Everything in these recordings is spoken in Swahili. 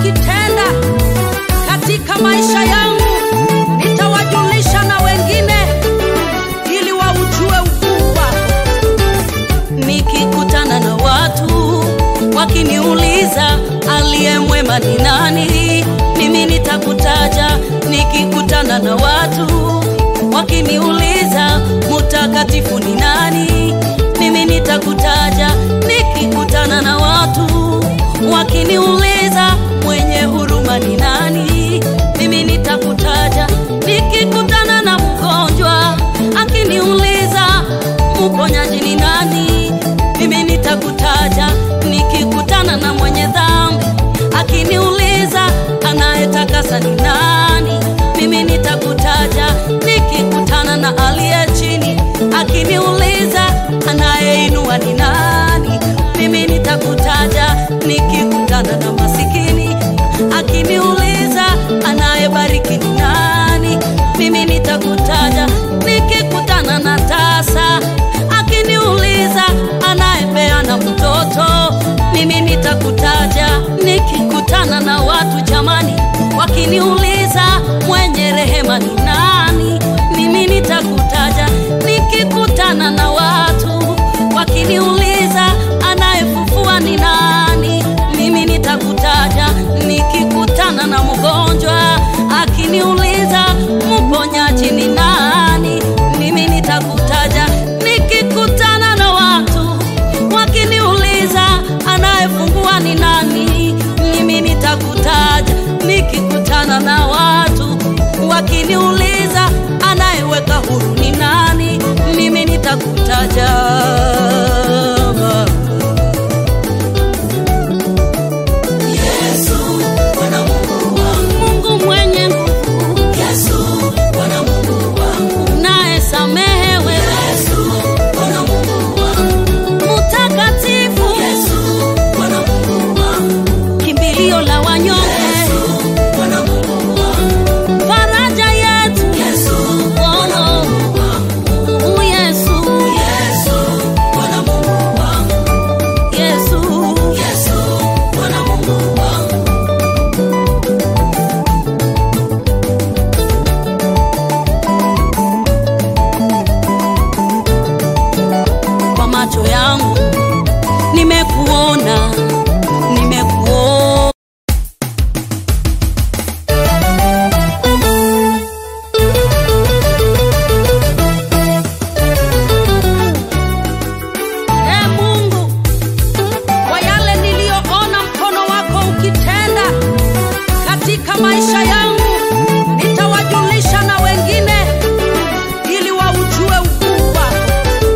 ukitenda katika maisha yangu, nitawajulisha na wengine ili waujue ukuu wako. Nikikutana na watu wakiniuliza aliye mwema ni nani, mimi nitakutaja. Nikikutana na watu wakiniuliza mtakatifu ni nani, mimi nitakutaja. Nikikutana na watu wakiniuliza mwenye huruma ni nani, mimi nitakutaja. Nikikutana na mgonjwa akiniuliza mponyaji ni nani, mimi nitakutaja. Nikikutana na mwenye dhambi akiniuliza anayetakasa ni nani, mimi nitakutaja. Nikikutana na aliye chini akiniuliza anayeinua ni nani, mimi nitakutaja. Nikikutana na masikini akiniuliza anayebariki ni nani, mimi nitakutaja. Nikikutana na tasa akiniuliza anayepeana mtoto, mimi nitakutaja. Nikikutana na watu jamani wakiniuliza mwenye rehema ni nani, mimi nitakutaja. Nikikutana na watu wakiniuliza anayefufua ni nani, mimi nitakutaja. Nikikutana na mgonjwa akiniuliza mponyaji ni nani, mimi nitakutaja. Nikikutana na watu wakiniuliza anayefungua ni nani, mimi nitakutaja. Nikikutana na watu wakiniuliza anayeweka huru ni nani, mimi nitakutaja. Nimekuona, nimekuona. Mungu, kwa yale niliyoona mkono wako ukitenda katika maisha yangu, nitawajulisha na wengine ili waujue ukuu wako.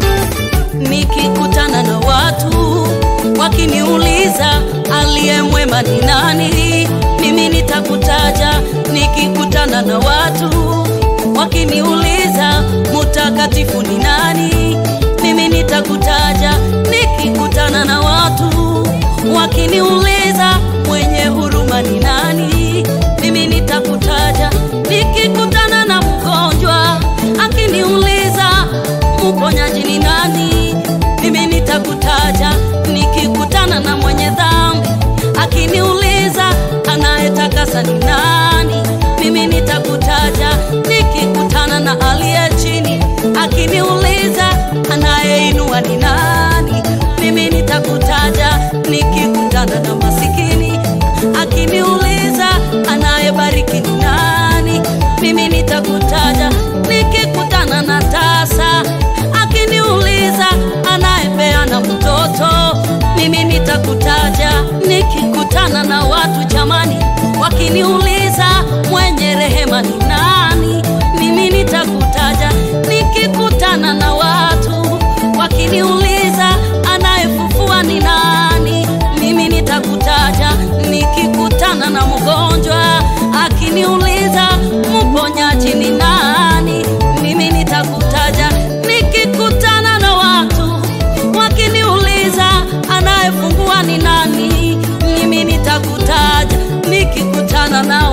Nikikutana na watu wakiniuliza aliye mwema ni nani, mimi nitakutaja. Nikikutana na watu wakiniuliza mtakatifu ni nani, mimi nitakutaja. Nikikutana na watu wakiniuliza mwenye huruma ni nani, mimi nitakutaja. Nikikutana na mgonjwa akiniuliza mponyaji ni nani, mimi nitakutaja. Nikikutana na mwenye dhambi akiniuliza anayetakasa ni nani, mimi nitakutaja. Nikikutana na aliye chini akiniuliza anayeinua ni nani, mimi nitakutaja. Nikikutana na masikini akiniuliza anayebariki ni nani, mimi nitakutaja. Nikikutana na tasa akiniuliza anayepeana mtoto, mimi nitakutaja. Nikikutana na watu jamani wakiniuliza mwenye rehema ni nani, mimi nitakutaja. Nikikutana na watu wakiniuliza anayefufua ni nani, mimi nitakutaja. Nikikutana na mgonjwa akiniuliza mponyaji ni nani, mimi nitakutaja. Nikikutana na watu wakiniuliza anayefungua ni nani, mimi nitakutaja. Nikikutana na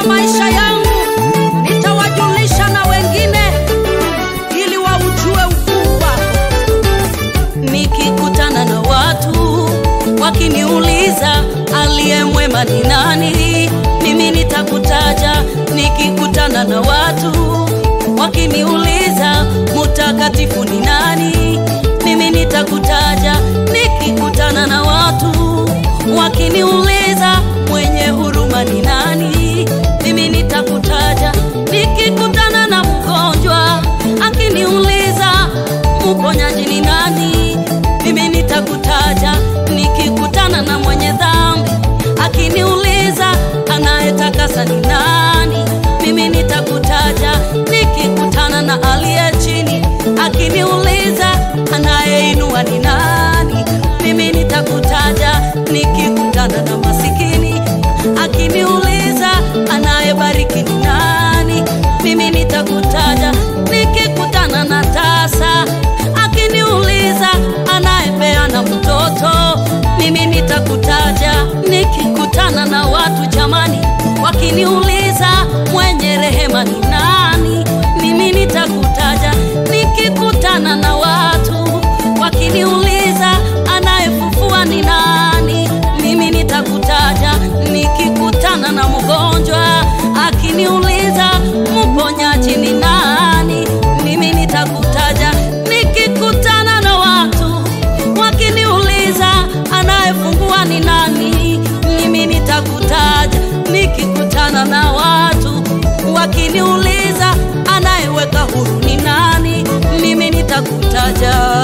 maisha yangu nitawajulisha na wengine ili waujue ukuu wako. Nikikutana na watu wakiniuliza aliye mwema ni nani, mimi nitakutaja. Nikikutana na watu wakiniuliza mtakatifu ni nani, mimi nitakutaja. Nikikutana na watu wakiniuliza mwenye huruma ni nani, mimi nitakutaja. Nikikutana na mgonjwa akiniuliza mponyaji ni nani, mimi nitakutaja. Nikikutana na mwenye dhambi akiniuliza anayetakasa ni nani, mimi nitakutaja. Nikikutana na aliye chini akiniuliza anayeinua ni nani, mimi nitakutaja. Nikikutana na masikini akiniuliza anayebariki ni nani, mimi nitakutaja. Nikikutana na tasa akiniuliza anayepeana mtoto, mimi nitakutaja. Nikikutana na watu jamani wakiniuliza mwenye rehema ni nani, mimi nitakutaja. Nikikutana na watu wakiniuliza anayefufua ni nani, mimi nitakutaja. Nikikutana na mgonjwa akiniuliza mponyaji ni nani, mimi nitakutaja. Nikikutana na watu wakiniuliza anayefungua ni nani, mimi nitakutaja. Nikikutana na watu wakiniuliza anayeweka huru ni nani, mimi nitakutaja.